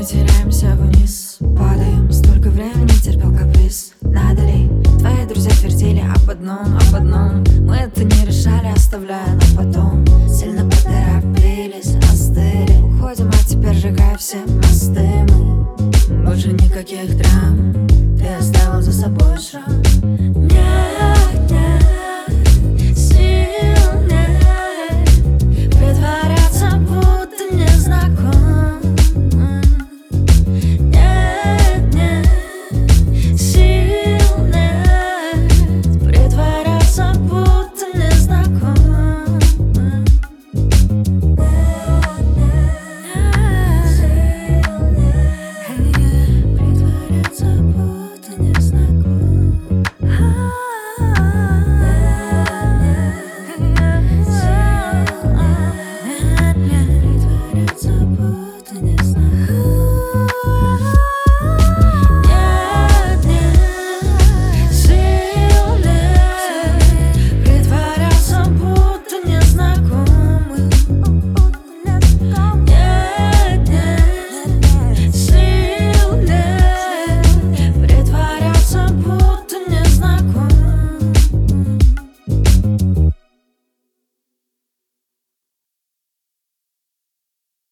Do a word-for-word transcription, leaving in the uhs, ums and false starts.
теряемся вниз, падаем. Столько времени терпел каприз. Надо ли? Твои друзья твердили об одном, об одном. Мы это не решали, оставляя на потом. Сильно поторопились, остыли. Уходим, а теперь сжигая все мосты мы. Больше никаких драм, ты оставил за собой шрам.